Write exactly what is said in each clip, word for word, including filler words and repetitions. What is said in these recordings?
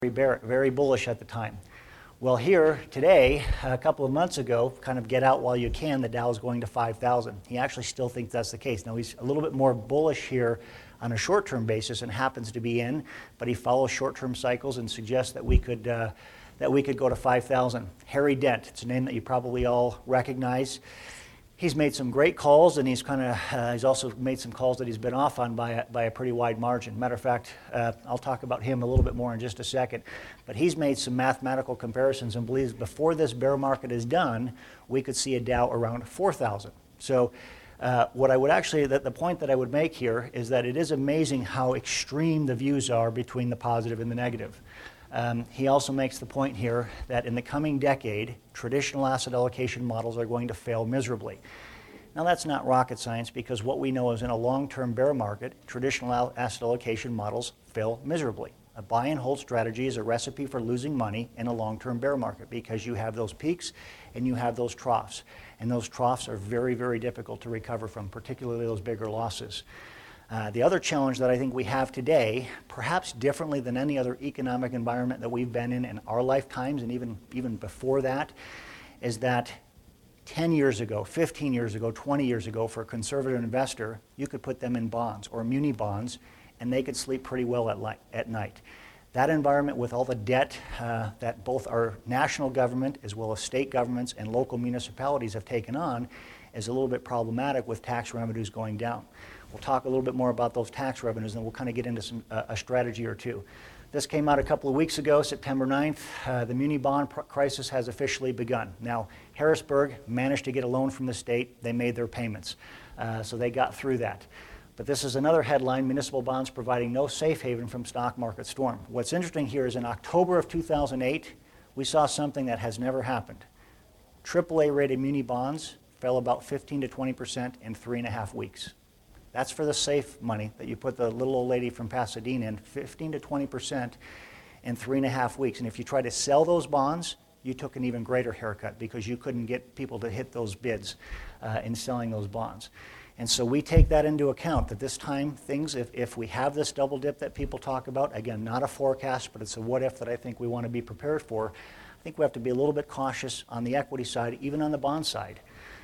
very, bear, very bullish at the time. Well, here today, a couple of months ago, kind of get out while you can, the Dow is going to five thousand. He actually still thinks that's the case. Now, he's a little bit more bullish here on a short-term basis and happens to be in, but he follows short-term cycles and suggests that we could uh, that we could go to five thousand. Harry Dent, it's a name that you probably all recognize. He's made some great calls, and he's kind of uh, he's also made some calls that he's been off on by a, by a pretty wide margin. Matter of fact, uh, I'll talk about him a little bit more in just a second. But he's made some mathematical comparisons and believes before this bear market is done, we could see a Dow around four thousand. So uh, what I would actually, that the point that I would make here is that it is amazing how extreme the views are between the positive and the negative. Um, he also makes the point here that in the coming decade, traditional asset allocation models are going to fail miserably. Now, that's not rocket science, because what we know is in a long-term bear market, traditional al- asset allocation models fail miserably. A buy and hold strategy is a recipe for losing money in a long-term bear market, because you have those peaks and you have those troughs. And those troughs are very, very difficult to recover from, particularly those bigger losses. Uh, the other challenge that I think we have today, perhaps differently than any other economic environment that we've been in in our lifetimes, and even, even before that, is that ten years ago, fifteen years ago, twenty years ago, for a conservative investor, you could put them in bonds or muni bonds, and they could sleep pretty well at, li- at night. That environment, with all the debt uh, that both our national government as well as state governments and local municipalities have taken on, is a little bit problematic with tax revenues going down. We'll talk a little bit more about those tax revenues, and we'll kind of get into some, uh, a strategy or two. This came out a couple of weeks ago, September ninth. Uh, the muni bond pr- crisis has officially begun. Now, Harrisburg managed to get a loan from the state. They made their payments, uh, so they got through that. But this is another headline: municipal bonds providing no safe haven from stock market storm. What's interesting here is in October of two thousand eight, we saw something that has never happened. triple A rated muni bonds fell about fifteen to twenty percent in three and a half weeks. That's for the safe money that you put the little old lady from Pasadena in, fifteen to twenty percent in three and a half weeks. And if you try to sell those bonds, you took an even greater haircut, because you couldn't get people to hit those bids uh, in selling those bonds. And so we take that into account, that this time things, if, if we have this double dip that people talk about, again, not a forecast, but it's a what if that I think we want to be prepared for, I think we have to be a little bit cautious on the equity side, even on the bond side.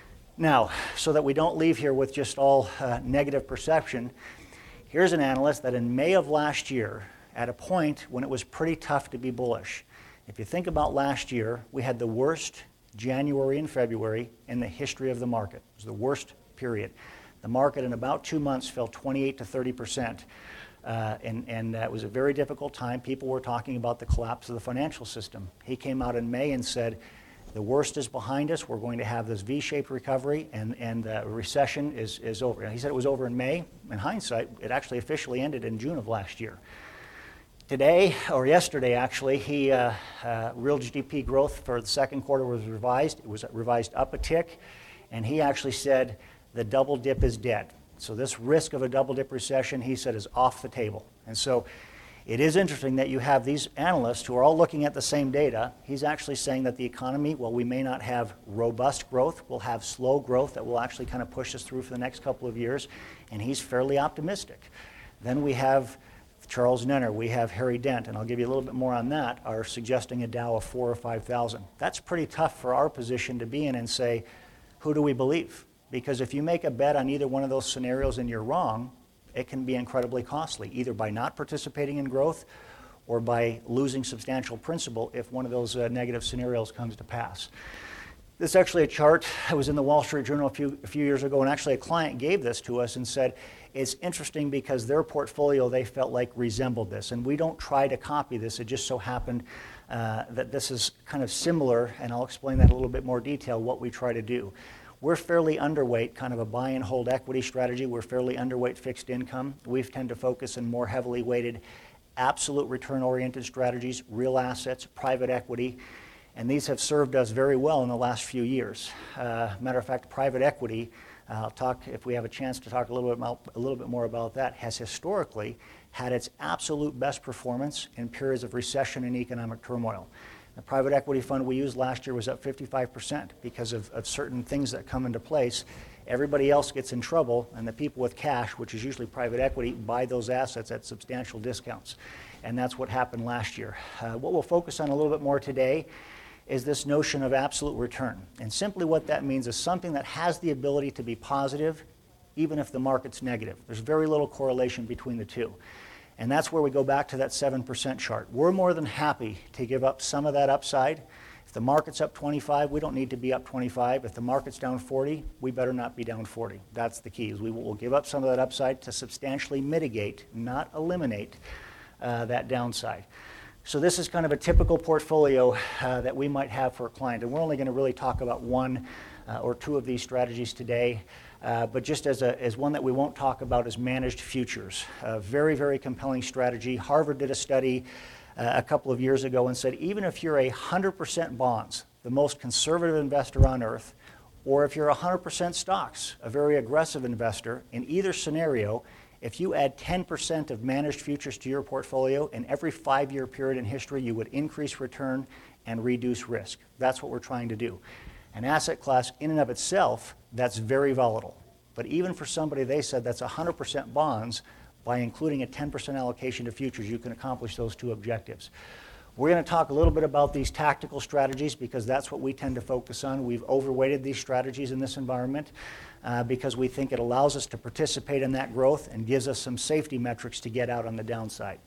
Now, so that we don't leave here with just all uh, negative perception, here's an analyst that in May of last year, at a point when it was pretty tough to be bullish. If you think about last year, we had the worst January and February in the history of the market. It was the worst period. The market in about two months fell twenty-eight to thirty percent. Uh, and and uh, it was a very difficult time. People were talking about the collapse of the financial system. He came out in May and said, the worst is behind us. We're going to have this V-shaped recovery, and, and the recession is, is over. And he said it was over in May. In hindsight, it actually officially ended in June of last year. Today, or yesterday actually, he uh, uh, real G D P growth for the second quarter was revised. It was revised up a tick, and he actually said the double dip is dead. So this risk of a double dip recession, he said, is off the table. And so it is interesting that you have these analysts who are all looking at the same data. He's actually saying that the economy, while we may not have robust growth, we'll have slow growth that will actually kind of push us through for the next couple of years, and he's fairly optimistic. Then we have Charles Nenner, we have Harry Dent, and I'll give you a little bit more on that, are suggesting a Dow of four or five thousand. That's pretty tough for our position to be in and say, who do we believe? Because if you make a bet on either one of those scenarios and you're wrong, it can be incredibly costly, either by not participating in growth or by losing substantial principal if one of those uh, negative scenarios comes to pass. This is actually a chart that was in the Wall Street Journal a few, a few years ago, and actually a client gave this to us and said, it's interesting because their portfolio, they felt like, resembled this. And we don't try to copy this. It just so happened uh, that this is kind of similar, and I'll explain that in a little bit more detail, what we try to do. We're fairly underweight, kind of a buy and hold equity strategy. We're fairly underweight fixed income. We tend to focus on more heavily weighted absolute return-oriented strategies, real assets, private equity, and these have served us very well in the last few years. Uh, matter of fact, private equity, uh, I'll talk, if we have a chance to talk a little bit about, a little bit more about that, has historically had its absolute best performance in periods of recession and economic turmoil. The private equity fund we used last year was up fifty-five percent because of, of certain things that come into place. Everybody else gets in trouble, and the people with cash, which is usually private equity, buy those assets at substantial discounts. and that's what happened last year. Uh, what we'll focus on a little bit more today is this notion of absolute return. And simply what that means is something that has the ability to be positive even if the market's negative. There's very little correlation between the two. And that's where we go back to that seven percent chart. We're more than happy to give up some of that upside. If the market's up twenty-five, we don't need to be up twenty-five. If the market's down forty, we better not be down forty. That's the key, is we will give up some of that upside to substantially mitigate, not eliminate, uh, that downside. So this is kind of a typical portfolio uh, that we might have for a client. And we're only going to really talk about one uh, or two of these strategies today. Uh, but just as, a, as one that we won't talk about is managed futures. A very, very compelling strategy. Harvard did a study uh, a couple of years ago and said even if you're a one hundred percent bonds, the most conservative investor on earth, or if you're one hundred percent stocks, a very aggressive investor, in either scenario, if you add ten percent of managed futures to your portfolio, in every five-year period in history, you would increase return and reduce risk. That's what we're trying to do. An asset class in and of itself, that's very volatile. But even for somebody, they said that's one hundred percent bonds, by including a ten percent allocation to futures, you can accomplish those two objectives. We're going to talk a little bit about these tactical strategies because that's what we tend to focus on. We've overweighted these strategies in this environment uh, because we think it allows us to participate in that growth and gives us some safety metrics to get out on the downside.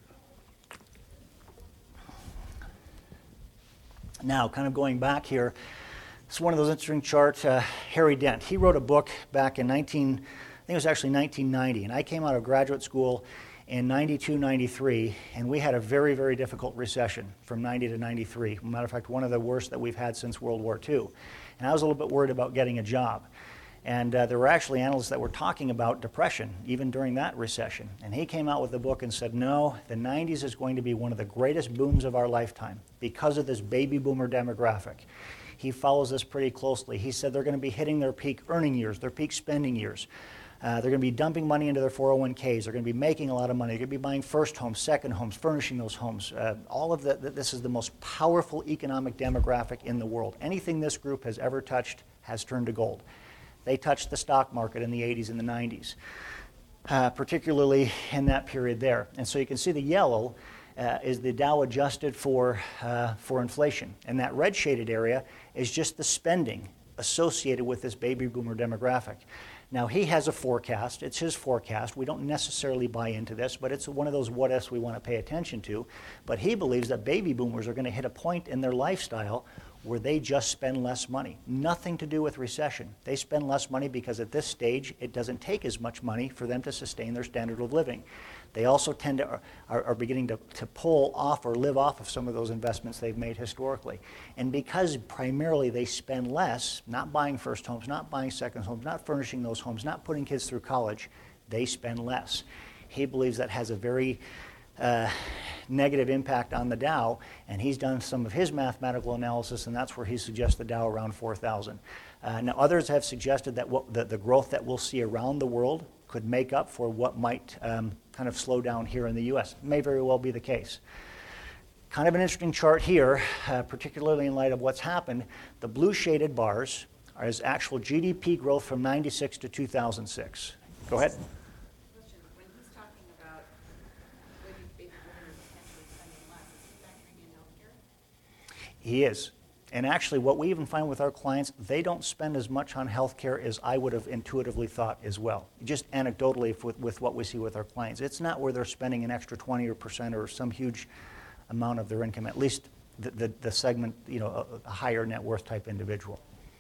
Now, kind of going back here, it's one of those interesting charts. Uh, Harry Dent, he wrote a book back in nineteen, I think it was actually nineteen ninety, and I came out of graduate school in ninety-two, ninety-three, and we had a very, very difficult recession from ninety to ninety-three. As a matter of fact, one of the worst that we've had since World War Two. And I was a little bit worried about getting a job. And uh, there were actually analysts that were talking about depression, even during that recession. And he came out with a book and said, no, the nineties is going to be one of the greatest booms of our lifetime because of this baby boomer demographic. He follows this pretty closely. He said they're going to be hitting their peak earning years, their peak spending years. Uh, they're going to be dumping money into their four oh one k's. They're going to be making a lot of money. They're going to be buying first homes, second homes, furnishing those homes. Uh, all of that, this is the most powerful economic demographic in the world. Anything this group has ever touched has turned to gold. They touched the stock market in the eighties and the nineties, uh, particularly in that period there. And so you can see the yellow uh, is the Dow adjusted for, uh, for inflation. And that red shaded area is just the spending associated with this baby boomer demographic. Now, he has a forecast. It's his forecast. We don't necessarily buy into this, but it's one of those what ifs we want to pay attention to. But he believes that baby boomers are going to hit a point in their lifestyle where they just spend less money. Nothing to do with recession. They spend less money because at this stage, it doesn't take as much money for them to sustain their standard of living. They also tend to are, are beginning to, to pull off or live off of some of those investments they've made historically. And because primarily they spend less, not buying first homes, not buying second homes, not furnishing those homes, not putting kids through college, they spend less. He believes that has a very uh, negative impact on the Dow, and he's done some of his mathematical analysis, and that's where he suggests the Dow around four thousand. Uh, now, others have suggested that what, the, the growth that we'll see around the world could make up for what might um, kind of slow down here in the U S. May very well be the case. Kind of an interesting chart here, uh, particularly in light of what's happened. The blue shaded bars are as actual G D P growth from ninety-six to two thousand six. Go ahead. Question. When he's talking about baby baby boomers potentially spending less, is he factoring in healthcare? He is. And actually, what we even find with our clients, they don't spend as much on healthcare as I would have intuitively thought as well. Just anecdotally with, with what we see with our clients. It's not where they're spending an extra twenty percent or some huge amount of their income, at least the, the, the segment, you know, a, a higher net worth type individual.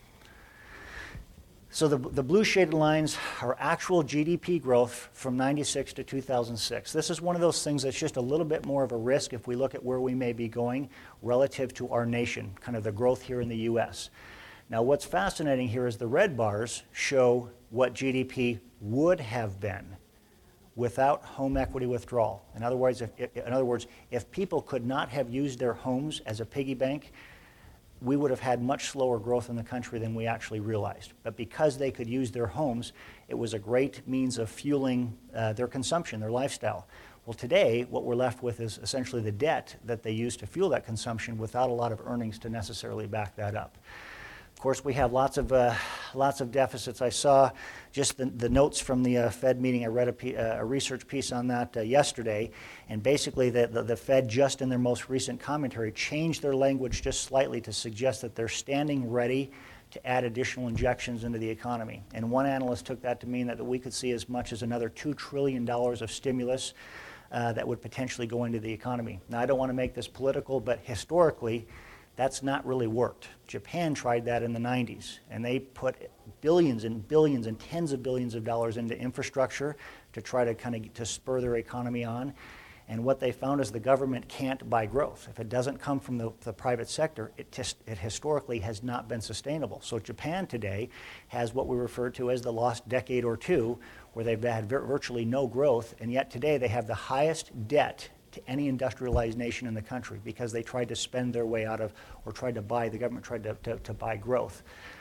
So the, the blue shaded lines are actual G D P growth from ninety-six to two thousand six. This is one of those things that's just a little bit more of a risk if we look at where we may be going relative to our nation, kind of the growth here in the U S. Now, what's fascinating here is the red bars show what G D P would have been without home equity withdrawal. In other words, if, in other words, if people could not have used their homes as a piggy bank, we would have had much slower growth in the country than we actually realized. But because they could use their homes, it was a great means of fueling uh, their consumption, their lifestyle. Well, today, what we're left with is essentially the debt that they use to fuel that consumption without a lot of earnings to necessarily back that up. Of course, we have lots of uh, lots of deficits. I saw just the, the notes from the uh, Fed meeting. I read a, p- uh, a research piece on that uh, yesterday, and basically the, the, the Fed just in their most recent commentary changed their language just slightly to suggest that they're standing ready to add additional injections into the economy. And one analyst took that to mean that we could see as much as another two trillion dollars of stimulus uh, that would potentially go into the economy. Now, I don't want to make this political, but historically, that's not really worked. Japan tried that in the nineties, and they put billions and billions and tens of billions of dollars into infrastructure to try to kind of to spur their economy on. And what they found is the government can't buy growth. If it doesn't come from the, the private sector, it, just, it historically has not been sustainable. So Japan today has what we refer to as the lost decade or two, where they've had vir- virtually no growth, and yet today they have the highest debt to any industrialized nation in the country because they tried to spend their way out of, or tried to buy, the government tried to, to, to buy growth.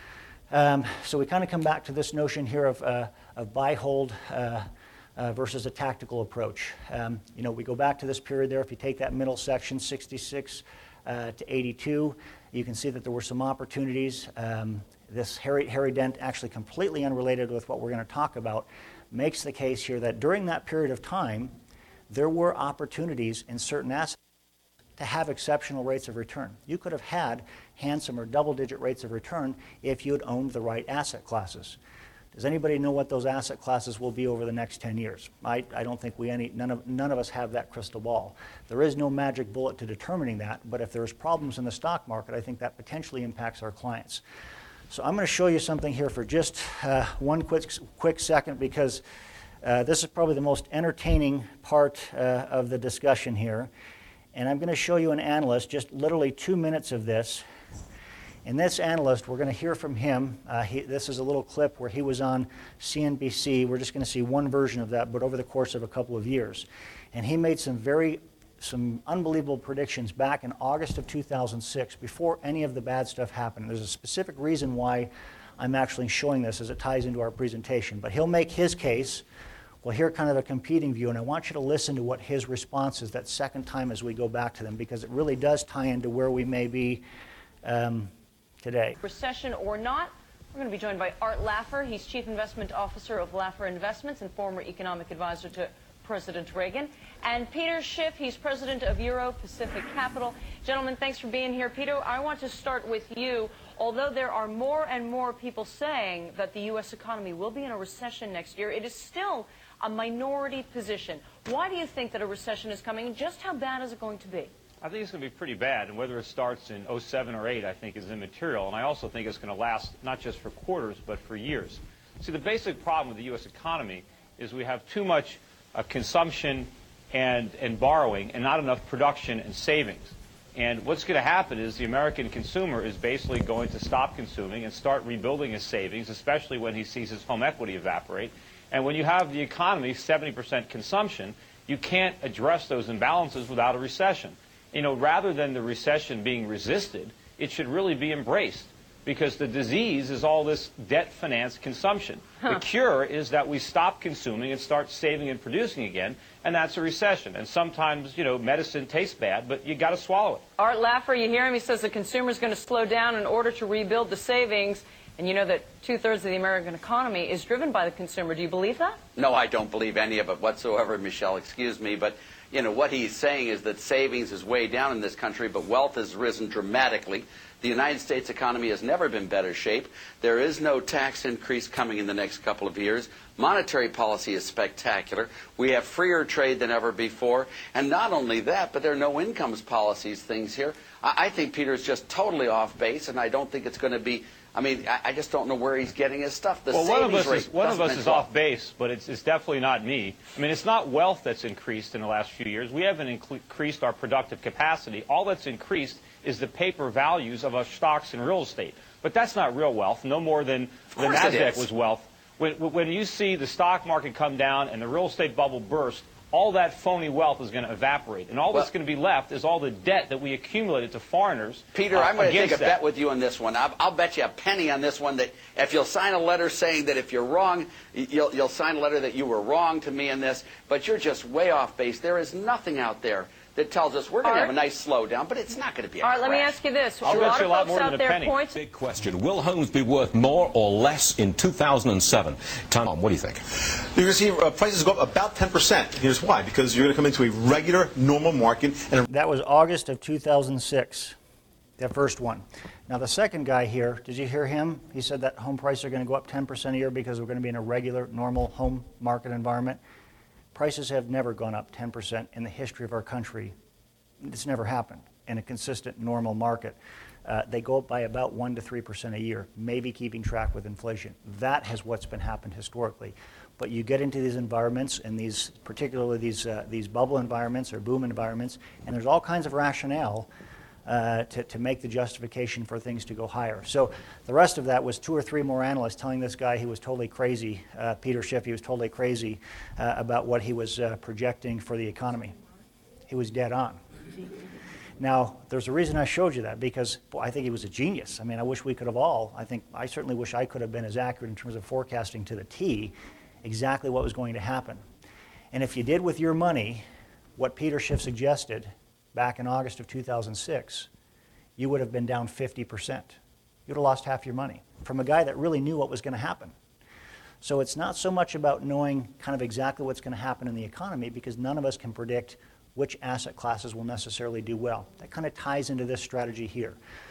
Um, so we kind of come back to this notion here of, uh, of buy, hold, uh, uh, versus a tactical approach. Um, you know, we go back to this period there. If you take that middle section, sixty-six uh, to eighty-two, you can see that there were some opportunities. Um, this Harry, Harry Dent, actually completely unrelated with what we're going to talk about, makes the case here that during that period of time, there were opportunities in certain assets to have exceptional rates of return. You could have had handsome or double-digit rates of return if you had owned the right asset classes. Does anybody know what those asset classes will be over the next ten years? I, I don't think we any, none of, none of us have that crystal ball. There is no magic bullet to determining that, but if there's problems in the stock market, I think that potentially impacts our clients. So I'm going to show you something here for just uh, one quick, quick second, because Uh, this is probably the most entertaining part uh, of the discussion here. And I'm going to show you an analyst, just literally two minutes of this. And this analyst, we're going to hear from him. Uh, he, this is a little clip where he was on C N B C. We're just going to see one version of that, but over the course of a couple of years. And he made some very, some unbelievable predictions back in August of two thousand six, before any of the bad stuff happened. There's a specific reason why I'm actually showing this, as it ties into our presentation. But he'll make his case. We'll hear kind of a competing view, and I want you to listen to what his response is that second time as we go back to them, because it really does tie into where we may be um, today. Recession or not, we're going to be joined by Art Laffer. He's Chief Investment Officer of Laffer Investments and former economic advisor to President Reagan. And Peter Schiff, he's president of Euro Pacific Capital. Gentlemen, thanks for being here. Peter, I want to start with you. Although there are more and more people saying that the U S economy will be in a recession next year, it is still a minority position. Why do you think that a recession is coming? Just how bad is it going to be? I think it's going to be pretty bad, and whether it starts in oh seven or eight, I think, is immaterial. And I also think it's going to last not just for quarters, but for years. See, the basic problem with the U S economy is we have too much uh, consumption and, and borrowing and not enough production and savings. And what's going to happen is the American consumer is basically going to stop consuming and start rebuilding his savings, especially when he sees his home equity evaporate. And when you have the economy seventy percent consumption, you can't address those imbalances without a recession. You know, rather than the recession being resisted, it should really be embraced, because the disease is all this debt-financed consumption. Huh. The cure is that we stop consuming and start saving and producing again, and that's a recession. And sometimes, you know, medicine tastes bad, but you got to swallow it. Art Laffer, you hear him. He says the consumer is going to slow down in order to rebuild the savings. And you know that two-thirds of the American economy is driven by the consumer. Do you believe that? No, I don't believe any of it whatsoever, Michelle. Excuse me. But, you know, what he's saying is that savings is way down in this country, but wealth has risen dramatically. The United States economy has never been better shape. There is no tax increase coming in the next couple of years. Monetary policy is spectacular. We have freer trade than ever before. And not only that, but there are no incomes policies things here. I, I think Peter's just totally off base, and I don't think it's going to be... I mean, I just don't know where he's getting his stuff. The well, one of us is, one of us is well. off base, but it's, it's definitely not me. I mean, it's not wealth that's increased in the last few years. We haven't increased our productive capacity. All that's increased is the paper values of our stocks and real estate. But that's not real wealth, no more than the NASDAQ was wealth. When, when you see the stock market come down and the real estate bubble burst, all that phony wealth is going to evaporate. And all well, that's going to be left is all the debt that we accumulated to foreigners. Peter, uh, I'm going to take a that. bet with you on this one. I'll, I'll bet you a penny on this one that if you'll sign a letter saying that if you're wrong, you'll, you'll sign a letter that you were wrong to me in this, but you're just way off base. There is nothing out there that tells us we're going to Art? have a nice slowdown, but it's not going to be a All right, crash. let me ask you this. I'll a bet lot you of a lot folks more than out a there penny. point. Big question. Will homes be worth more or less in two thousand seven? Tom, what do you think? You're going to see uh, prices go up about ten percent. Here's why. Because you're going to come into a regular, normal market. And That was August of two thousand six, the first one. Now, the second guy here, did you hear him? He said that home prices are going to go up ten percent a year because we're going to be in a regular, normal home market environment. Prices have never gone up ten percent in the history of our country. It's never happened in a consistent, normal market. Uh, they go up by about one to three percent a year, maybe keeping track with inflation. That has what's been happened historically. But you get into these environments, and these, particularly these, uh, these bubble environments or boom environments, and there's all kinds of rationale uh, to, to make the justification for things to go higher. So the rest of that was two or three more analysts telling this guy he was totally crazy, uh, Peter Schiff, he was totally crazy uh, about what he was uh, projecting for the economy. He was dead on. Now, there's a reason I showed you that, because boy, I think he was a genius. I mean, I wish we could have all. I think I certainly wish I could have been as accurate in terms of forecasting to the T exactly what was going to happen. And if you did with your money what Peter Schiff suggested back in August of two thousand six, you would have been down fifty percent. You'd have lost half your money from a guy that really knew what was going to happen. So it's not so much about knowing kind of exactly what's going to happen in the economy, because none of us can predict which asset classes will necessarily do well. That kind of ties into this strategy here.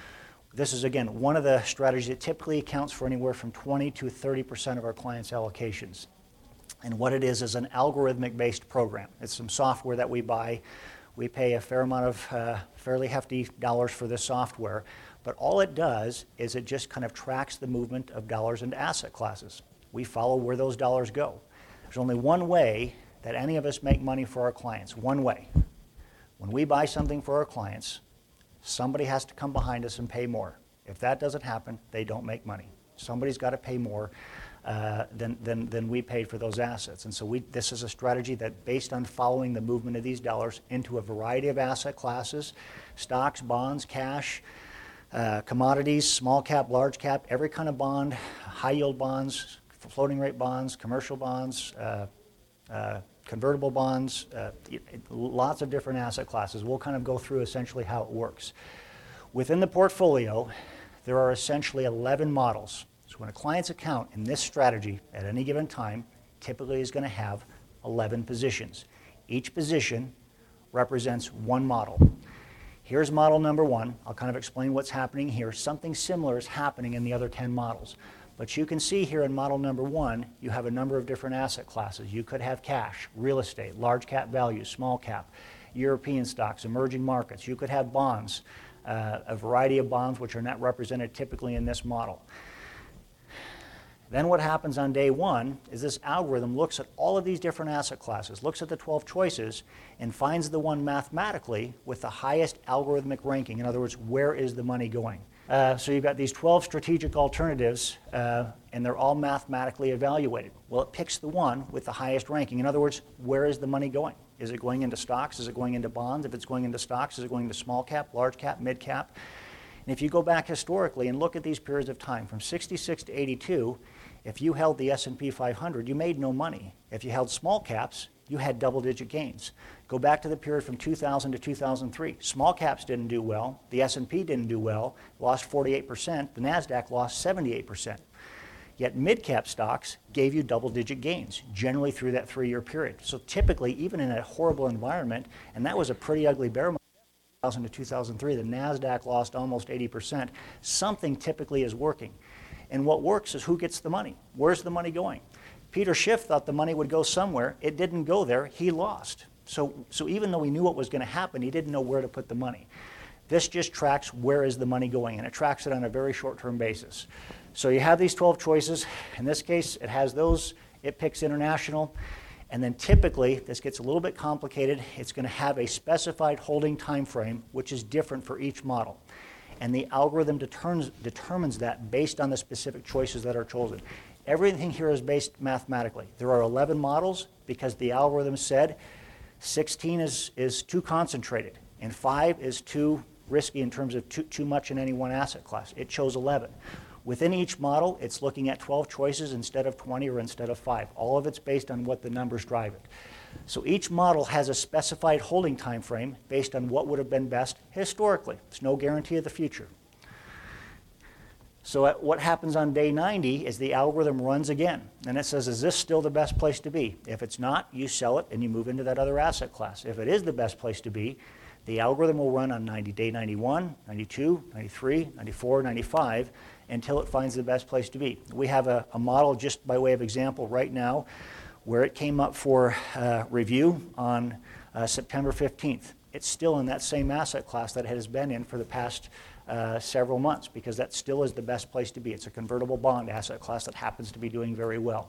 This is, again, one of the strategies that typically accounts for anywhere from twenty to thirty percent of our clients' allocations. And what it is is an algorithmic-based program. It's some software that we buy. We pay a fair amount of uh, fairly hefty dollars for this software, but all it does is it just kind of tracks the movement of dollars into asset classes. We follow where those dollars go. There's only one way that any of us make money for our clients, one way. When we buy something for our clients, somebody has to come behind us and pay more. If that doesn't happen, they don't make money. Somebody's got to pay more uh, than, than, than we paid for those assets. And so we, this is a strategy that, based on following the movement of these dollars into a variety of asset classes, stocks, bonds, cash, uh, commodities, small cap, large cap, every kind of bond, high yield bonds, floating rate bonds, commercial bonds, uh, uh, convertible bonds, uh, lots of different asset classes. We'll kind of go through essentially how it works. Within the portfolio, there are essentially eleven models. So when a client's account in this strategy at any given time typically is going to have eleven positions. Each position represents one model. Here's model number one. I'll kind of explain what's happening here. Something similar is happening in the other ten models. But you can see here in model number one, you have a number of different asset classes. You could have cash, real estate, large cap values, small cap, European stocks, emerging markets. You could have bonds, uh, a variety of bonds which are not represented typically in this model. Then what happens on day one is this algorithm looks at all of these different asset classes, looks at the twelve choices, and finds the one mathematically with the highest algorithmic ranking. In other words, where is the money going? Uh, so you've got these twelve strategic alternatives, uh, and they're all mathematically evaluated. Well, it picks the one with the highest ranking. In other words, where is the money going? Is it going into stocks? Is it going into bonds? If it's going into stocks, is it going into small cap, large cap, mid cap? And if you go back historically and look at these periods of time, from sixty-six to eighty-two, if you held the S and P five hundred, you made no money. If you held small caps, you had double-digit gains. Go back to the period from two thousand to two thousand three. Small caps didn't do well. The S and P didn't do well, lost forty-eight percent. The NASDAQ lost seventy-eight percent. Yet mid-cap stocks gave you double-digit gains, generally through that three-year period. So typically, even in a horrible environment, and that was a pretty ugly bear market, two thousand to two thousand three, the NASDAQ lost almost eighty percent. Something typically is working. And what works is who gets the money. Where's the money going? Peter Schiff thought the money would go somewhere. It didn't go there. He lost. So, so even though he knew what was going to happen, he didn't know where to put the money. This just tracks where is the money going, and it tracks it on a very short-term basis. So you have these twelve choices. In this case, it has those. It picks international. And then typically, this gets a little bit complicated. It's going to have a specified holding time frame, which is different for each model. And the algorithm determines, determines that based on the specific choices that are chosen. Everything here is based mathematically. There are eleven models because the algorithm said sixteen is, is too concentrated, and five is too risky in terms of too, too much in any one asset class. It chose eleven. Within each model, it's looking at twelve choices instead of twenty or instead of five. All of it's based on what the numbers drive it. So each model has a specified holding time frame based on what would have been best historically. It's no guarantee of the future. So at what happens on day ninety is the algorithm runs again, and it says, is this still the best place to be? If it's not, you sell it and you move into that other asset class. If it is the best place to be, the algorithm will run on ninety, day ninety-one, ninety-two, ninety-three, ninety-four, ninety-five, until it finds the best place to be. We have a, a model, just by way of example, right now, where it came up for uh, review on uh, September fifteenth. It's still in that same asset class that it has been in for the past uh, several months, because that still is the best place to be. It's a convertible bond asset class that happens to be doing very well.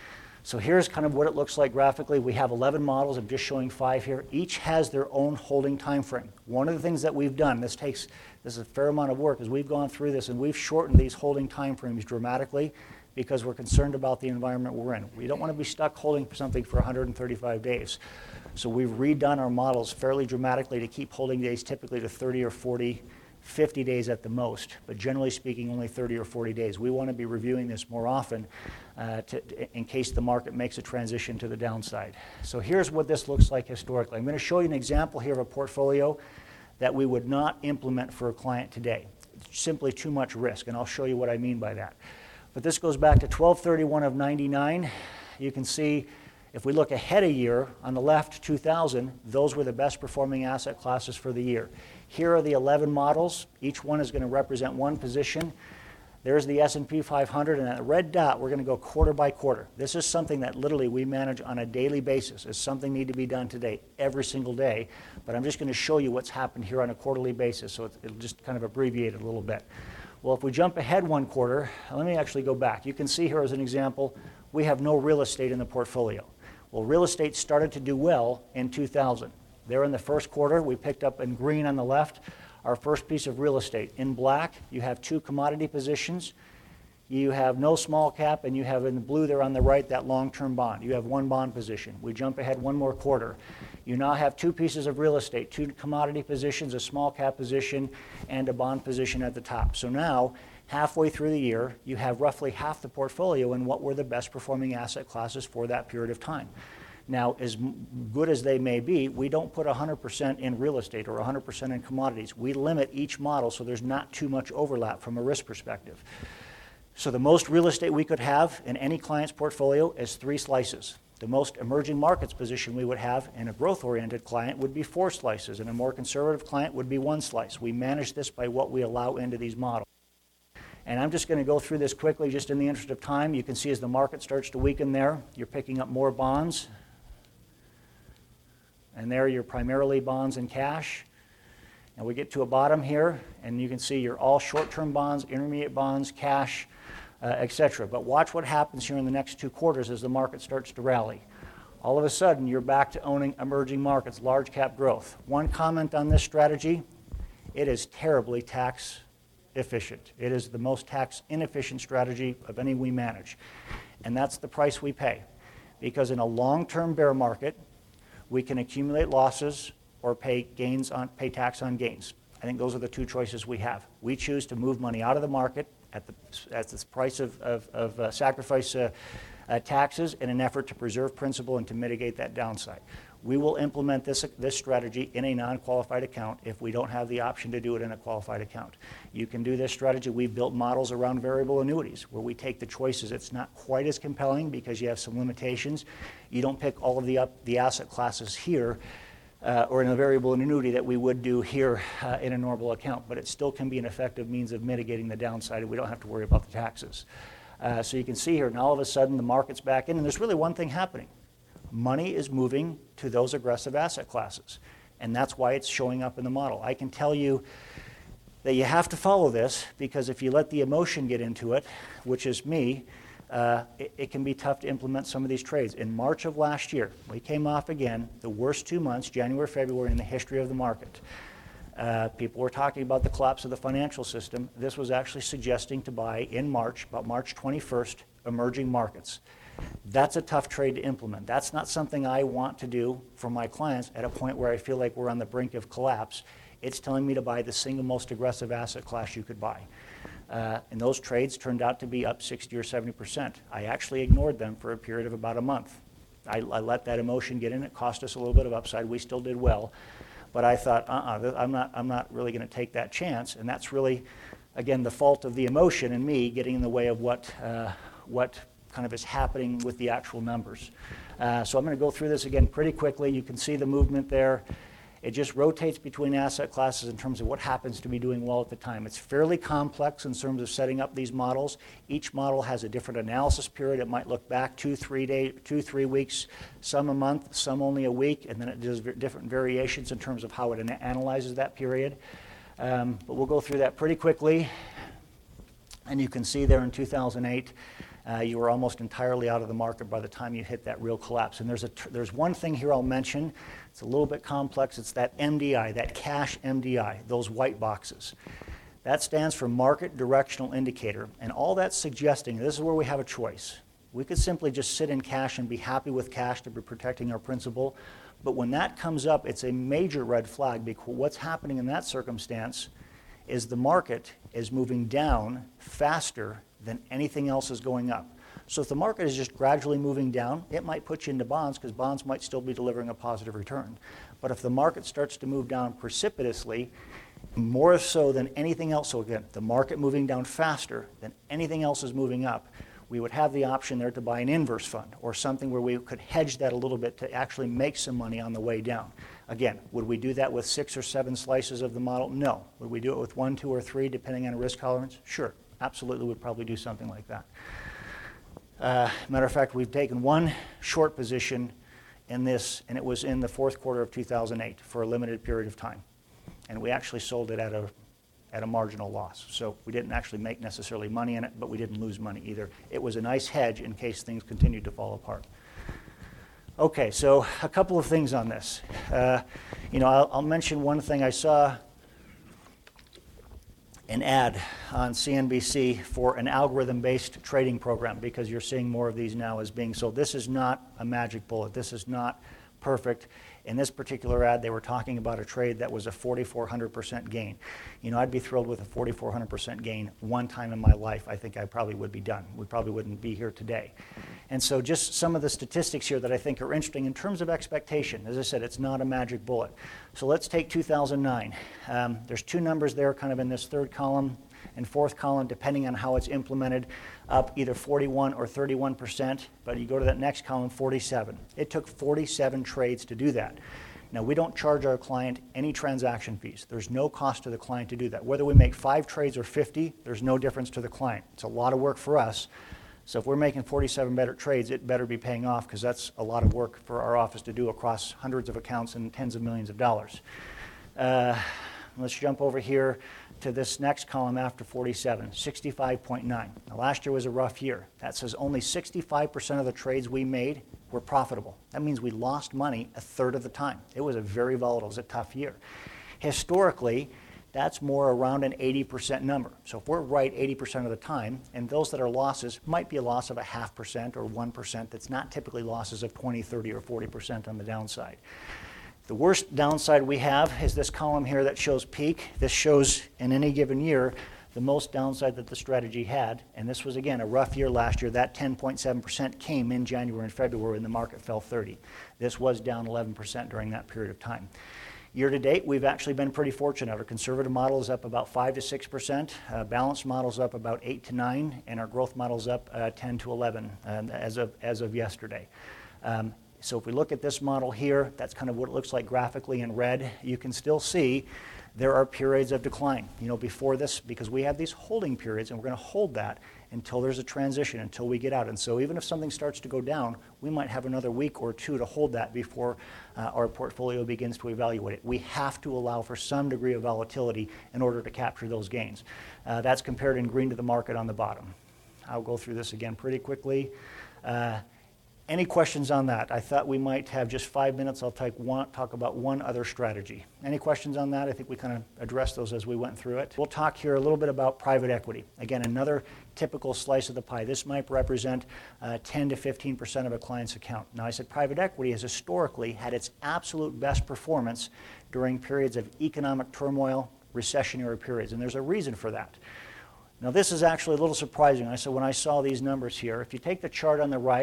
So here's kind of what it looks like graphically. We have eleven models. I'm just showing five here. Each has their own holding time frame. One of the things that we've done, this takes, this is a fair amount of work, is we've gone through this and we've shortened these holding time frames dramatically because we're concerned about the environment we're in. We don't want to be stuck holding something for one hundred thirty-five days. So we've redone our models fairly dramatically to keep holding days typically to thirty or forty, fifty days at the most, but generally speaking only thirty or forty days. We want to be reviewing this more often uh, to, in case the market makes a transition to the downside. So here's what this looks like historically. I'm going to show you an example here of a portfolio that we would not implement for a client today. It's simply too much risk, and I'll show you what I mean by that. But this goes back to twelve thirty-one of ninety-nine. You can see if we look ahead a year, on the left, two thousand, those were the best performing asset classes for the year. Here are the eleven models. Each one is going to represent one position. There's the S and P five hundred, and that red dot, we're going to go quarter by quarter. This is something that literally we manage on a daily basis. It's something need to be done today, every single day. But I'm just going to show you what's happened here on a quarterly basis, so it'll just kind of abbreviate it a little bit. Well, if we jump ahead one quarter, let me actually go back. You can see here as an example, we have no real estate in the portfolio. Well, real estate started to do well in two thousand. There in the first quarter, we picked up in green on the left our first piece of real estate. In black, you have two commodity positions. You have no small cap, and you have in the blue there on the right that long-term bond. You have one bond position. We jump ahead one more quarter. You now have two pieces of real estate, two commodity positions, a small cap position, and a bond position at the top. So now, halfway through the year, you have roughly half the portfolio in what were the best performing asset classes for that period of time. Now, as good as they may be, we don't put one hundred percent in real estate or one hundred percent in commodities. We limit each model so there's not too much overlap from a risk perspective. So the most real estate we could have in any client's portfolio is three slices. The most emerging markets position we would have in a growth-oriented client would be four slices, and a more conservative client would be one slice. We manage this by what we allow into these models. And I'm just going to go through this quickly just in the interest of time. You can see as the market starts to weaken there, you're picking up more bonds. And there you're primarily bonds and cash. And we get to a bottom here, and you can see you're all short-term bonds, intermediate bonds, cash, uh, et cetera. But watch what happens here in the next two quarters as the market starts to rally. All of a sudden, you're back to owning emerging markets, large cap growth. One comment on this strategy, it is terribly tax efficient. It is the most tax inefficient strategy of any we manage. And that's the price we pay. Because in a long-term bear market, we can accumulate losses or pay gains on pay tax on gains. I think those are the two choices we have. We choose to move money out of the market at the at the price of, of, of uh, sacrifice uh, uh, taxes in an effort to preserve principal and to mitigate that downside. We will implement this, this strategy in a non-qualified account if we don't have the option to do it in a qualified account. You can do this strategy. We've built models around variable annuities where we take the choices. It's not quite as compelling because you have some limitations. You don't pick all of the, up, the asset classes here uh, or in a variable annuity that we would do here uh, in a normal account, but it still can be an effective means of mitigating the downside, and we don't have to worry about the taxes. Uh, so you can see here, and all of a sudden the market's back in, and there's really one thing happening. Money is moving to those aggressive asset classes, and that's why it's showing up in the model. I can tell you that you have to follow this, because if you let the emotion get into it, which is me, uh, it, it can be tough to implement some of these trades. In March of last year, we came off again the worst two months, January, February, in the history of the market. Uh, people were talking about the collapse of the financial system. This was actually suggesting to buy in March, about March twenty-first, emerging markets. That's a tough trade to implement. That's not something I want to do for my clients at a point where I feel like we're on the brink of collapse. It's telling me to buy the single most aggressive asset class you could buy. Uh, and those trades turned out to be up sixty or seventy percent. I actually ignored them for a period of about a month. I, I let that emotion get in. It cost us a little bit of upside. We still did well. But I thought, uh-uh, I'm not, I'm not really going to take that chance. And that's really, again, the fault of the emotion and me getting in the way of what, uh, what kind of is happening with the actual numbers. Uh, so I'm going to go through this again pretty quickly. You can see the movement there. It just rotates between asset classes in terms of what happens to be doing well at the time. It's fairly complex in terms of setting up these models. Each model has a different analysis period. It might look back two, three day, two, three weeks, some a month, some only a week, and then it does different variations in terms of how it analyzes that period. Um, but we'll go through that pretty quickly. And you can see there in two thousand eight, uh, you were almost entirely out of the market by the time you hit that real collapse. And there's, a tr- there's one thing here I'll mention. It's a little bit complex. It's that M D I, that cash M D I, those white boxes. That stands for Market Directional Indicator. And all that's suggesting, this is where we have a choice. We could simply just sit in cash and be happy with cash to be protecting our principal. But when that comes up, it's a major red flag, because what's happening in that circumstance is the market is moving down faster than anything else is going up. So if the market is just gradually moving down, it might put you into bonds, because bonds might still be delivering a positive return. But if the market starts to move down precipitously, more so than anything else, so again, the market moving down faster than anything else is moving up, we would have the option there to buy an inverse fund or something where we could hedge that a little bit to actually make some money on the way down. Again, would we do that with six or seven slices of the model? No. Would we do it with one, two, or three, depending on risk tolerance? Sure. Absolutely, we'd probably do something like that. Uh, matter of fact, we've taken one short position in this, and it was in the fourth quarter of two thousand eight for a limited period of time. And we actually sold it at a, at a marginal loss. So we didn't actually make necessarily money in it, but we didn't lose money either. It was a nice hedge in case things continued to fall apart. Okay, so a couple of things on this. Uh, you know, I'll, I'll mention one thing. I saw an ad on C N B C for an algorithm-based trading program, because you're seeing more of these now as being sold. This is not a magic bullet. This is not perfect. In this particular ad, they were talking about a trade that was a forty-four hundred percent gain. You know, I'd be thrilled with a forty-four hundred percent gain one time in my life. I think I probably would be done. We probably wouldn't be here today. And so just some of the statistics here that I think are interesting in terms of expectation. As I said, it's not a magic bullet. So let's take two thousand nine. Um, there's two numbers there kind of in this third column and fourth column, depending on how it's implemented, up either forty-one or thirty-one percent. But you go to that next column, forty-seven. It took forty-seven trades to do that. Now, we don't charge our client any transaction fees. There's no cost to the client to do that. Whether we make five trades or fifty, there's no difference to the client. It's a lot of work for us. So if we're making forty-seven better trades, it better be paying off, because that's a lot of work for our office to do across hundreds of accounts and tens of millions of dollars. Uh, let's jump over here to this next column after forty-seven, sixty-five point nine. Now, last year was a rough year. That says only sixty-five percent of the trades we made were profitable. That means we lost money a third of the time. It was a very volatile, it was a tough year. Historically, that's more around an eighty percent number. So if we're right eighty percent of the time, and those that are losses might be a loss of a half percent or one percent, that's not typically losses of twenty, thirty, or forty percent on the downside. The worst downside we have is this column here that shows peak. This shows in any given year the most downside that the strategy had. And this was, again, a rough year last year. That ten point seven percent came in January and February when the market fell thirty. This was down eleven percent during that period of time. Year to date, we've actually been pretty fortunate. Our conservative model is up about five to six percent. Uh, balanced model is up about eight to nine, and our growth model is up uh, ten to eleven um, as of as of yesterday. Um, so if we look at this model here, that's kind of what it looks like graphically in red. You can still see there are periods of decline. You know, before this, because we have these holding periods, and we're going to hold that until there's a transition, until we get out. And so even if something starts to go down, we might have another week or two to hold that before uh, our portfolio begins to evaluate it. We have to allow for some degree of volatility in order to capture those gains. Uh, that's compared in green to the market on the bottom. I'll go through this again pretty quickly. Uh, Any questions on that? I thought we might have just five minutes. I'll take one, talk about one other strategy. Any questions on that? I think we kind of addressed those as we went through it. We'll talk here a little bit about private equity. Again, another typical slice of the pie. This might represent uh, ten to fifteen percent of a client's account. Now, I said private equity has historically had its absolute best performance during periods of economic turmoil, recessionary periods, and there's a reason for that. Now, this is actually a little surprising. I said when I saw these numbers here, if you take the chart on the right,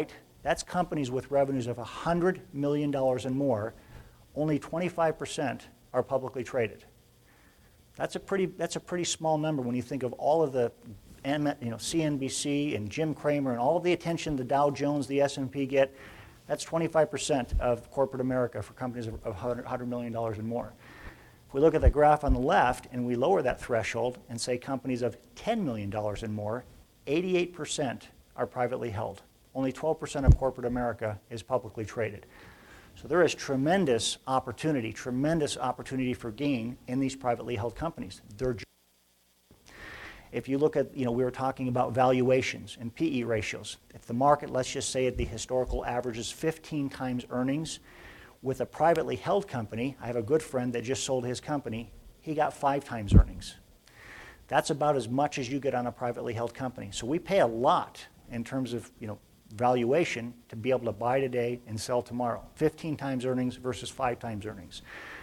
That's companies with revenues of one hundred million dollars and more. Only twenty-five percent are publicly traded. That's a pretty, that's a pretty small number when you think of all of the you know, C N B C and Jim Cramer and all of the attention the Dow Jones, the S and P get. That's twenty-five percent of corporate America for companies of one hundred million dollars and more. If we look at the graph on the left and we lower that threshold and say companies of ten million dollars and more, eighty-eight percent are privately held. Only twelve percent of corporate America is publicly traded. So there is tremendous opportunity, tremendous opportunity for gain in these privately held companies. They're If you look at, you know, we were talking about valuations and P E ratios. If the market, let's just say the historical average is fifteen times earnings, with a privately held company, I have a good friend that just sold his company, he got five times earnings. That's about as much as you get on a privately held company. So we pay a lot in terms of, you know, valuation to be able to buy today and sell tomorrow. fifteen times earnings versus five times earnings.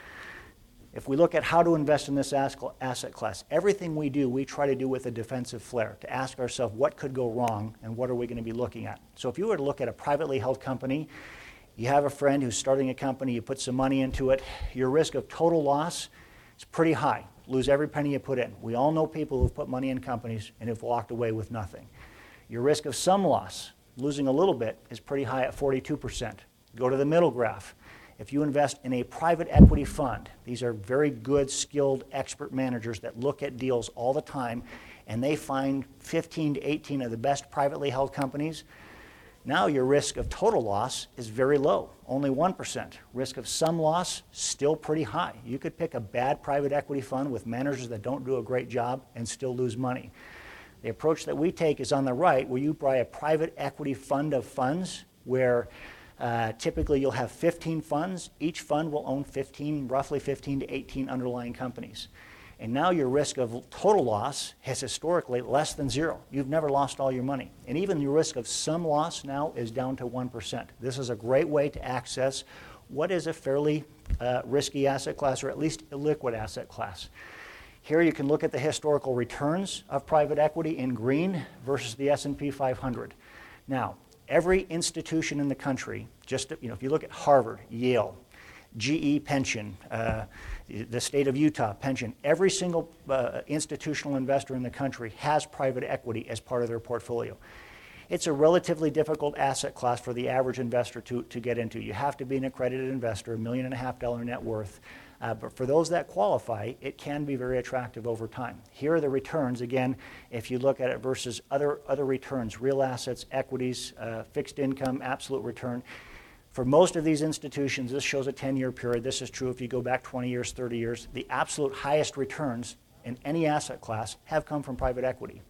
If we look at how to invest in this asset class, everything we do, we try to do with a defensive flair to ask ourselves what could go wrong and what are we going to be looking at. So if you were to look at a privately held company, you have a friend who's starting a company, you put some money into it, your risk of total loss is pretty high. Lose every penny you put in. We all know people who've put money in companies and have walked away with nothing. Your risk of some loss, losing a little bit, is pretty high at forty-two percent. Go to the middle graph. If you invest in a private equity fund, these are very good, skilled, expert managers that look at deals all the time, and they find fifteen to eighteen of the best privately held companies. Now your risk of total loss is very low, only one percent. Risk of some loss, still pretty high. You could pick a bad private equity fund with managers that don't do a great job and still lose money. The approach that we take is on the right, where you buy a private equity fund of funds where uh, typically you'll have fifteen funds. Each fund will own fifteen, roughly fifteen to eighteen underlying companies. And now your risk of total loss has historically less than zero. You've never lost all your money. And even your risk of some loss now is down to one percent. This is a great way to access what is a fairly uh, risky asset class, or at least illiquid asset class. Here you can look at the historical returns of private equity in green versus the S and P five hundred. Now, every institution in the country, just you know, if you look at Harvard, Yale, G E pension, uh, the state of Utah pension, every single uh, institutional investor in the country has private equity as part of their portfolio. It's a relatively difficult asset class for the average investor to, to get into. You have to be an accredited investor, a million and a half dollar net worth. Uh, but for those that qualify, it can be very attractive over time. Here are the returns. Again, if you look at it versus other, other returns, real assets, equities, uh, fixed income, absolute return. For most of these institutions, this shows a ten-year period. This is true if you go back twenty years, thirty years. The absolute highest returns in any asset class have come from private equity.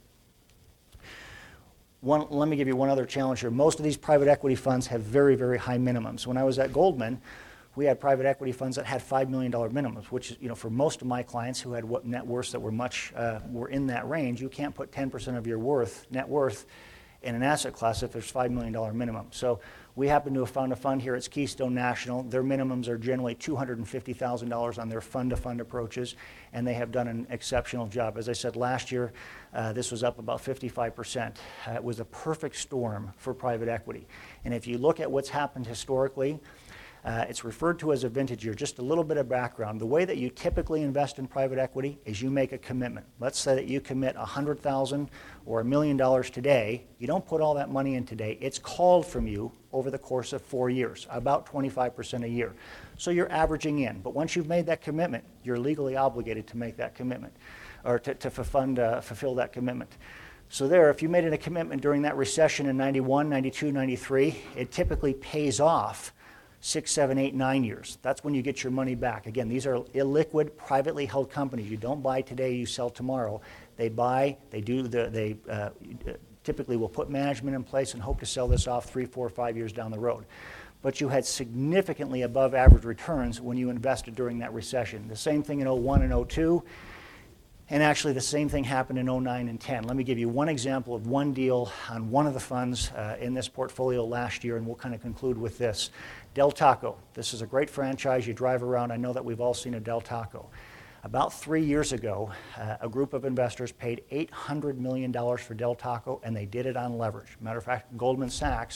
One, let me give you one other challenge here. Most of these private equity funds have very, very high minimums. When I was at Goldman, we had private equity funds that had five million dollar minimums, which is, you know, for most of my clients who had what net worths that were much, uh, were in that range, you can't put ten percent of your worth, net worth, in an asset class if there's five million dollar minimum. So we happen to have found a fund here. It's Keystone National. Their minimums are generally two hundred fifty thousand dollars on their fund-to-fund approaches, and they have done an exceptional job. As I said last year, uh, this was up about fifty-five percent. Uh, it was a perfect storm for private equity. And if you look at what's happened historically, Uh, it's referred to as a vintage year. Just a little bit of background. The way that you typically invest in private equity is you make a commitment. Let's say that you commit one hundred thousand dollars or a million dollars today. You don't put all that money in today. It's called from you over the course of four years, about twenty-five percent a year. So you're averaging in. But once you've made that commitment, you're legally obligated to make that commitment, or to, to fund, uh, fulfill that commitment. So there, if you made it a commitment during that recession in ninety-one, ninety-two, ninety-three, it typically pays off six, seven, eight, nine years. That's when you get your money back. Again, these are illiquid, privately held companies. You don't buy today, you sell tomorrow. They buy, they do, the, they uh, typically will put management in place and hope to sell this off three, four, five years down the road. But you had significantly above average returns when you invested during that recession. The same thing in oh one and oh two. And actually the same thing happened in oh nine and ten. Let me give you one example of one deal on one of the funds uh, in this portfolio last year, and we'll kind of conclude with this. Del Taco. This is a great franchise. You drive around. I know that we've all seen a Del Taco. About three years ago, uh, a group of investors paid eight hundred million dollars for Del Taco, and they did it on leverage. Matter of fact, Goldman Sachs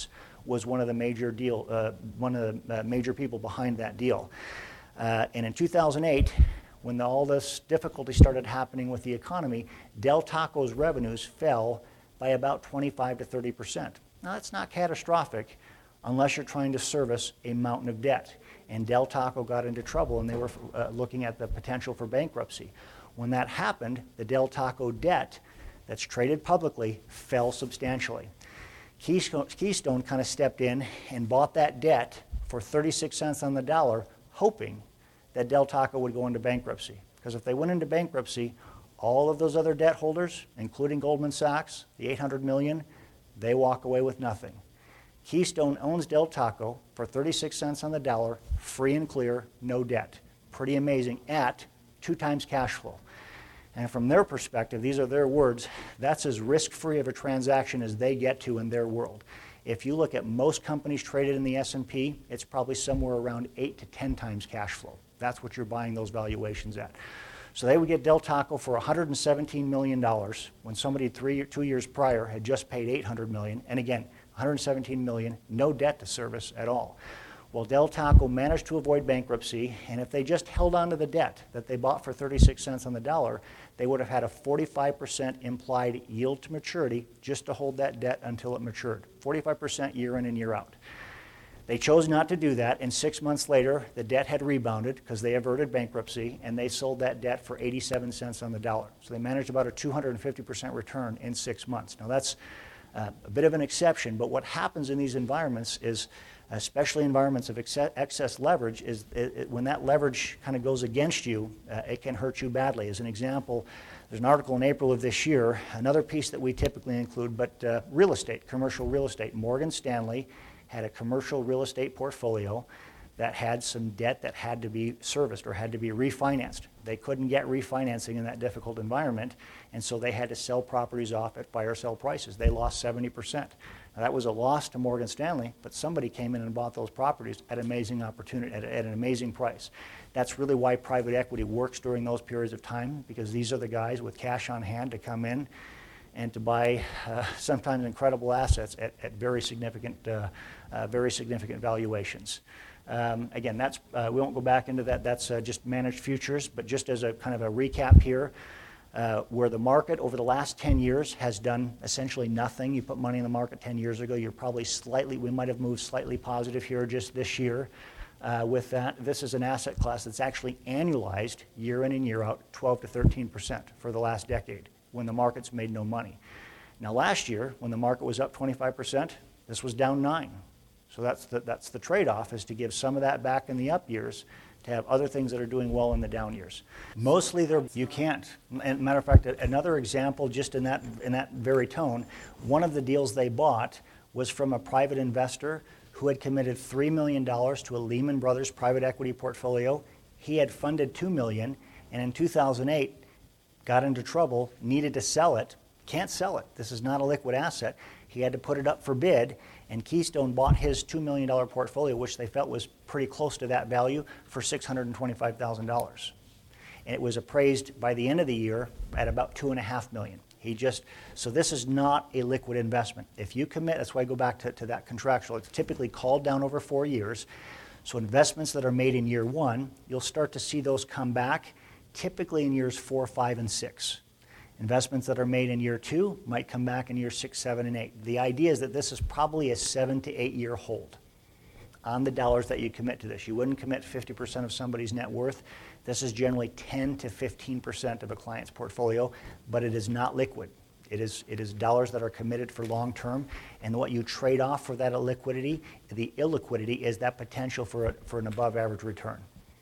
was one of the major deal, uh, one of the uh, major people behind that deal. Uh, and in two thousand eight, when the, all this difficulty started happening with the economy, Del Taco's revenues fell by about twenty-five to thirty percent. Now, that's not catastrophic unless you're trying to service a mountain of debt. And Del Taco got into trouble, and they were uh, looking at the potential for bankruptcy. When that happened, the Del Taco debt that's traded publicly fell substantially. Keystone, Keystone kind of stepped in and bought that debt for thirty-six cents on the dollar, hoping that Del Taco would go into bankruptcy. Because if they went into bankruptcy, all of those other debt holders, including Goldman Sachs, the eight hundred million dollars, they walk away with nothing. Keystone owns Del Taco for thirty-six cents on the dollar, free and clear, no debt. Pretty amazing, at two times cash flow. And from their perspective, these are their words, that's as risk-free of a transaction as they get to in their world. If you look at most companies traded in the S and P, it's probably somewhere around eight to ten times cash flow. That's what you're buying those valuations at. So they would get Del Taco for one hundred seventeen million dollars when somebody three, two years prior had just paid eight hundred million dollars. And again, one hundred seventeen million dollars, no debt to service at all. Well, Del Taco managed to avoid bankruptcy, and if they just held on to the debt that they bought for thirty-six cents on the dollar, they would have had a forty-five percent implied yield to maturity just to hold that debt until it matured. forty-five percent year in and year out. They chose not to do that, and six months later, the debt had rebounded because they averted bankruptcy, and they sold that debt for eighty-seven cents on the dollar. So they managed about a two hundred fifty percent return in six months. Now that's uh, a bit of an exception, but what happens in these environments is, especially environments of ex excess leverage, is it, it, when that leverage kind of goes against you, uh, it can hurt you badly. As an example, there's an article in April of this year, another piece that we typically include, but uh, real estate, commercial real estate. Morgan Stanley had a commercial real estate portfolio that had some debt that had to be serviced or had to be refinanced. They couldn't get refinancing in that difficult environment, and so they had to sell properties off at fire sale prices. They lost seventy percent. Now, that was a loss to Morgan Stanley, but somebody came in and bought those properties at amazing opportunity, at, at an amazing price. That's really why private equity works during those periods of time, because these are the guys with cash on hand to come in and to buy uh, sometimes incredible assets at, at very significant, uh, uh, very significant valuations. Um, again, that's uh, we won't go back into that. That's uh, just managed futures, but just as a kind of a recap here, uh, where the market over the last ten years has done essentially nothing. You put money in the market ten years ago, you're probably slightly, we might have moved slightly positive here just this year. Uh, with that, this is an asset class that's actually annualized year in and year out twelve to thirteen percent for the last decade, when the market's made no money. Now last year, when the market was up twenty-five percent, this was down nine. So that's the, that's the trade-off, is to give some of that back in the up years to have other things that are doing well in the down years. Mostly they're, you can't. And matter of fact, another example just in that, in that very tone, one of the deals they bought was from a private investor who had committed three million dollars to a Lehman Brothers private equity portfolio. He had funded two million dollars, and in two thousand eight, got into trouble, needed to sell it, can't sell it. This is not a liquid asset. He had to put it up for bid, and Keystone bought his two million dollar portfolio, which they felt was pretty close to that value, for six hundred twenty-five thousand dollars. And it was appraised by the end of the year at about two and a half million. He just, so this is not a liquid investment. If you commit, that's why I go back to, to that contractual. It's typically called down over four years. So investments that are made in year one, you'll start to see those come back typically in years four, five, and six. Investments that are made in year two might come back in year six, seven, and eight. The idea is that this is probably a seven to eight year hold on the dollars that you commit to this. You wouldn't commit fifty percent of somebody's net worth. This is generally ten to fifteen percent of a client's portfolio, but it is not liquid. It is, it is dollars that are committed for long term, and what you trade off for that illiquidity, the illiquidity, is that potential for, a, for an above average return.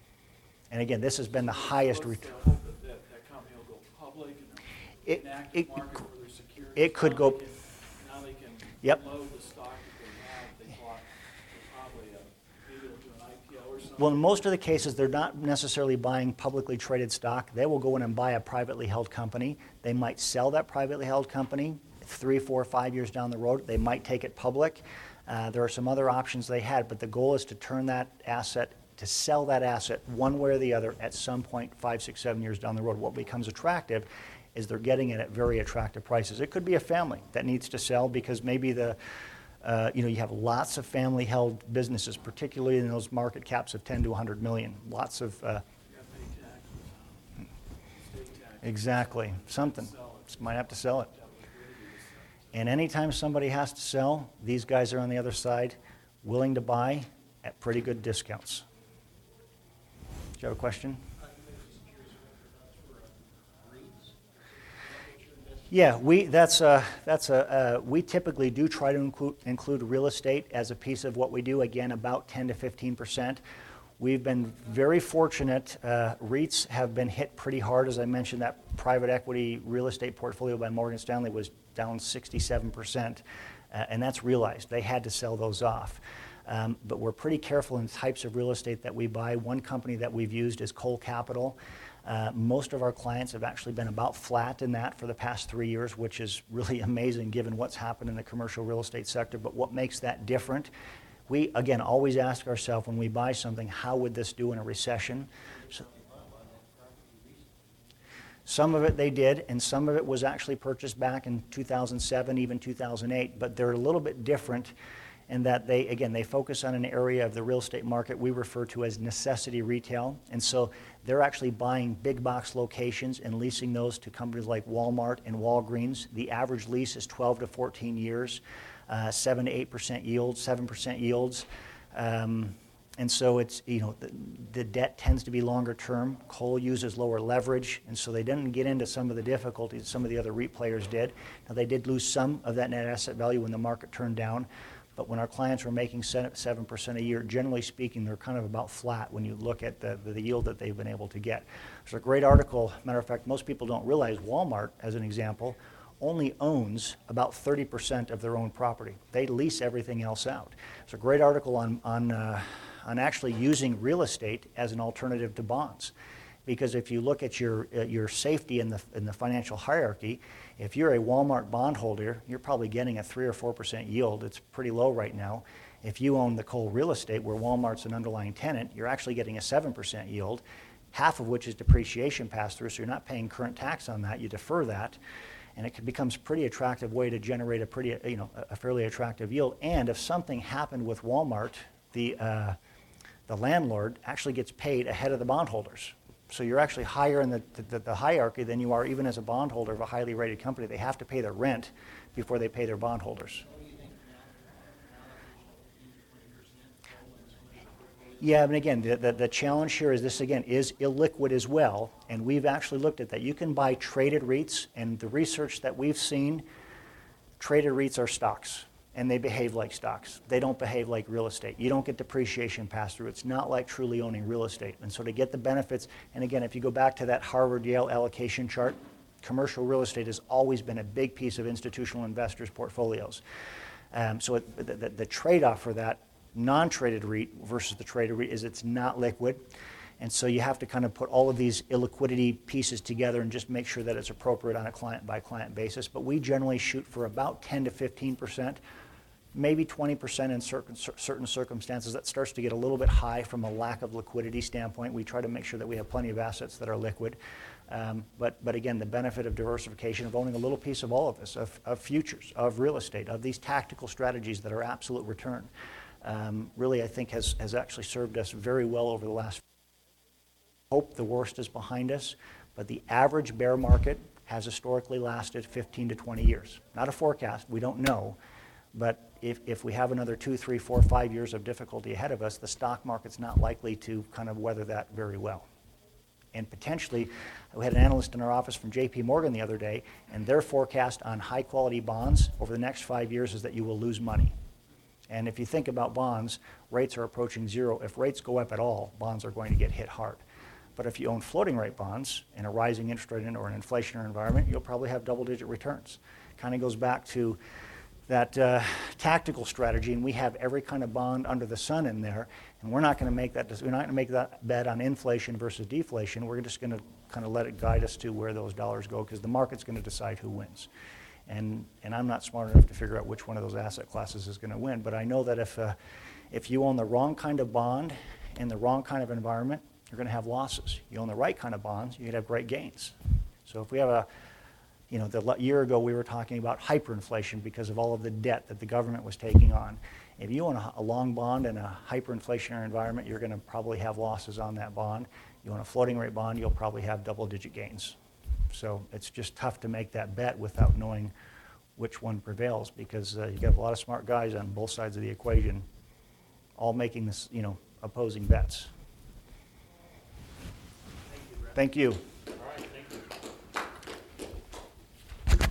And again, this has been the highest return. It, it, it could go. Now they can yep. load the stock that they have. They bought probably a, maybe they'll do an I P O or something. Well, in most of the cases, they're not necessarily buying publicly traded stock. They will go in and buy a privately held company. They might sell that privately held company three, four, five years down the road. They might take it public. Uh, there are some other options they had, but the goal is to turn that asset, to sell that asset one way or the other at some point five, six, seven years down the road. What becomes attractive is they're getting it at very attractive prices. It could be a family that needs to sell because maybe the Uh, you know, you have lots of family-held businesses, particularly in those market caps of ten to one hundred million. Lots of, uh, You have to pay taxes, state taxes. exactly, something. Sell it. Might have to sell it. Have liquidity to sell. And anytime somebody has to sell, these guys are on the other side, willing to buy at pretty good discounts. Do you have a question? Yeah, we that's a that's a uh, we typically do try to include include real estate as a piece of what we do. Again, about ten to fifteen percent. We've been very fortunate. Uh, REITs have been hit pretty hard, as I mentioned. That private equity real estate portfolio by Morgan Stanley was down sixty-seven percent, uh, and that's realized. They had to sell those off. Um, but we're pretty careful in the types of real estate that we buy. One company that we've used is Cole Capital. Uh, most of our clients have actually been about flat in that for the past three years, which is really amazing given what's happened in the commercial real estate sector. But what makes that different? We, again, always ask ourselves when we buy something, how would this do in a recession? So, some of it they did, and some of it was actually purchased back in two thousand seven, even two thousand eight, but they're a little bit different in that they, again, they focus on an area of the real estate market we refer to as necessity retail. And so they're actually buying big box locations and leasing those to companies like Walmart and Walgreens. The average lease is twelve to fourteen years, uh, seven to eight percent yields, seven percent yields. Um, and so it's, you know, the, the debt tends to be longer term. Cole uses lower leverage, and so they didn't get into some of the difficulties some of the other REIT players did. Now, they did lose some of that net asset value when the market turned down. But when our clients were making seven percent a year, generally speaking, they're kind of about flat when you look at the, the yield that they've been able to get. There's a great article. Matter of fact, most people don't realize Walmart, as an example, only owns about thirty percent of their own property. They lease everything else out. There's a great article on, on, uh, on actually using real estate as an alternative to bonds. Because if you look at your, uh, your safety in the, in the financial hierarchy, if you're a Walmart bondholder, you're probably getting a three or four percent yield. It's pretty low right now. If you own the Cole real estate, where Walmart's an underlying tenant, you're actually getting a seven percent yield, half of which is depreciation pass-through, so you're not paying current tax on that. You defer that, and it becomes a pretty attractive way to generate a pretty, you know, a fairly attractive yield. And if something happened with Walmart, the uh, the landlord actually gets paid ahead of the bondholders. So you're actually higher in the, the, the hierarchy than you are even as a bondholder of a highly rated company. They have to pay their rent before they pay their bondholders. Yeah, and again, the, the, the challenge here is this, again, is illiquid as well. And we've actually looked at that. You can buy traded REITs, and the research that we've seen, traded REITs are stocks. And they behave like stocks. They don't behave like real estate. You don't get depreciation pass-through. It's not like truly owning real estate. And so to get the benefits, and again, if you go back to that Harvard-Yale allocation chart, commercial real estate has always been a big piece of institutional investors' portfolios. Um, so it, the, the, the trade-off for that non-traded REIT versus the traded REIT is it's not liquid. And so you have to kind of put all of these illiquidity pieces together and just make sure that it's appropriate on a client-by-client basis. But we generally shoot for about ten to fifteen percent. Maybe twenty percent in certain, certain circumstances. That starts to get a little bit high from a lack of liquidity standpoint. We try to make sure that we have plenty of assets that are liquid. Um, but, but again, the benefit of diversification, of owning a little piece of all of this, of, of futures, of real estate, of these tactical strategies that are absolute return, um, really I think has, has actually served us very well over the last. Hope the worst is behind us, but the average bear market has historically lasted fifteen to twenty years. Not a forecast, we don't know. But if, if we have another two, three, four, five years of difficulty ahead of us, the stock market's not likely to kind of weather that very well. And potentially, we had an analyst in our office from J P Morgan the other day, and their forecast on high-quality bonds over the next five years is that you will lose money. And if you think about bonds, rates are approaching zero. If rates go up at all, bonds are going to get hit hard. But if you own floating rate bonds in a rising interest rate or an inflationary environment, you'll probably have double-digit returns. Kind of goes back to that uh, tactical strategy, and we have every kind of bond under the sun in there, and we're not going to make that we're not going to make that bet on inflation versus deflation. We're just going to kind of let it guide us to where those dollars go, because the market's going to decide who wins. And and I'm not smart enough to figure out which one of those asset classes is going to win, but I know that if uh, if you own the wrong kind of bond in the wrong kind of environment, you're going to have losses. You own the right kind of bonds, you're going to have great gains. So if we have a You know, the le- year ago we were talking about hyperinflation because of all of the debt that the government was taking on. If you own a, a long bond in a hyperinflationary environment, you're going to probably have losses on that bond. You own a floating rate bond, you'll probably have double-digit gains. So it's just tough to make that bet without knowing which one prevails, because uh, you got a lot of smart guys on both sides of the equation, all making this, you know, opposing bets. Thank you.